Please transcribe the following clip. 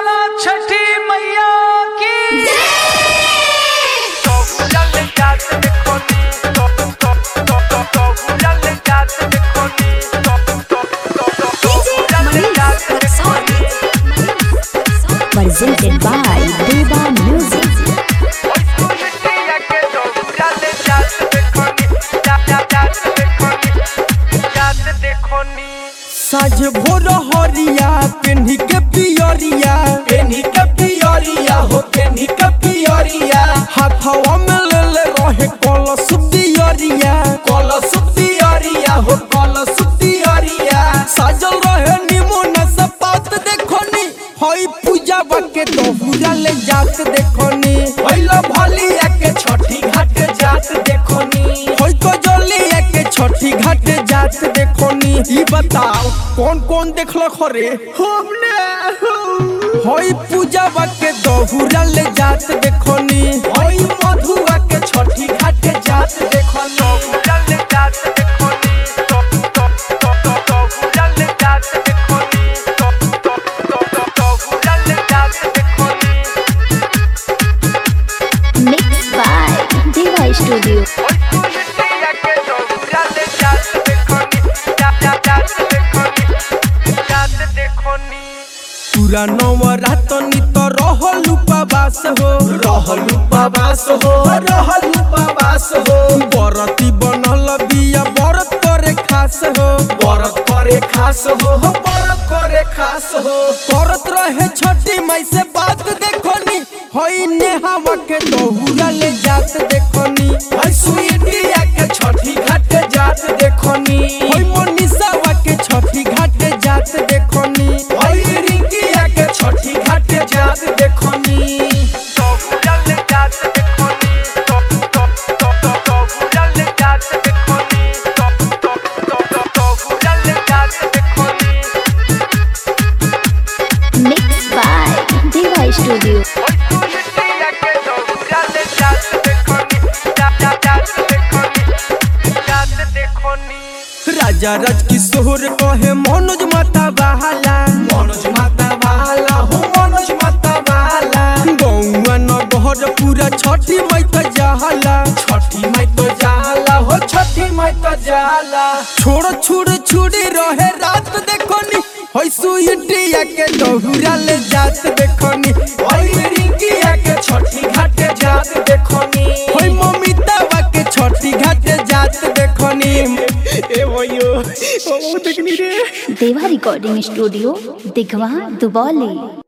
बोला छठी मैया की presented by Deva Music. साझ भोर हरिया पेन्ही के पियरिया हो पेन्ही के पियरिया हाथवा में ले ले रहे कलश दियरिया हो कलश दियरिया साजल रहे निमोना से पात देखोनी हई पूजा बके तोहुरा ले जात देखोनी हईला भलिया के छठी घाट जात देखोनी हई को जलिया के छठी घाट जात देखोनी ई बताओ कौन कौन देखल खरे हमने हई पूजा बके तोहुरा ले जात देखोनी हई मधुआ के छठी घाट जात देखोनी Mixed by Deva Studio. पूरा नवरात नित रहलु उपवास हो बरती बनल बिया बरत करे खास हो करत रहे छठी माई से बात देखोनी हई नेहावा के तोहुरा ले जात देखोनी हई सुइटिया के छठी घाट जात देखोनी हई मनीषावा के छठी घाट जात देखोनी हई रिंकिया के छठी घाट जात देखोनी Mixed by Deva Studio. राजा राज किशोर कहे मनोज माता बहाला गौआ नगहर पूरा छठी माई तो जाला छोड़ छुड़ी रहे रात देखोनी हई सुइटिया के तोहुरा ले जात देखोनी हई रिंकिया के छठी घाट जात देखोनी हई ममितावा के छठी घाट जात देखोनी ए भइयो ओ देखनी रे Deva Recording Studio, Digwa, Duboli.